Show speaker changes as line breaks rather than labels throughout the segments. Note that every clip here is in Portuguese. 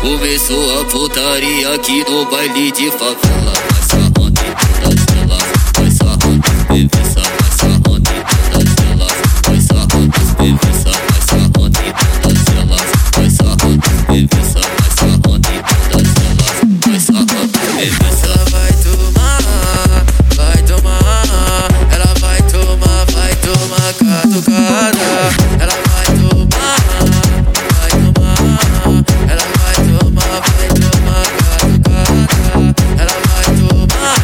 Começou a putaria aqui no baile de favela. Vai sarrando em todas elas, vai sarrando as bebiças, vai sarrando em todas elas, vai sarrando as bebiças, vai sarrando em todas elas, vai sarrando as bebiças, vai sarrando em todas elas, vai sarrando as bebiças.
Ela vai tomar, ela vai tomar catucada. Ela vai tomar, ela vai tomar catucada. Ela vai tomar,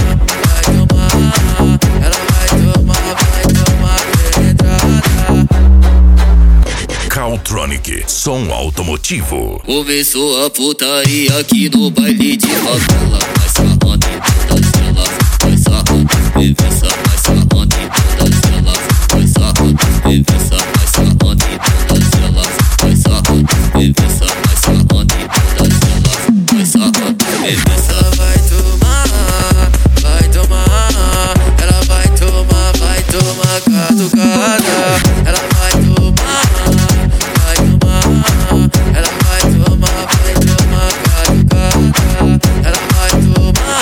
ela vai tomar penetrada.
Caltronic, som automotivo.
Começou a putaria aqui no baile de favela. Vai sarrando em todas elas, vai sarrando as bebiças, vai sarrando em todas elas, vai sarrando as bebiças, vai sarrando em todas elas, vai sarrando as bebiças, vai sarrando em todas elas, vai sarrando as bebiças.
Ela vai tomar, ela vai tomar catucada. Ela vai tomar, ela vai tomar catucada. Ela vai tomar,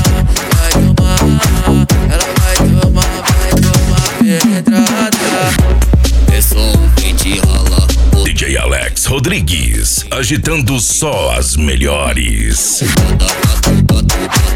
ela vai tomar penetrada.
É só um pente rala.
DJ Alex Rodrigues, agitando só as melhores.
Cada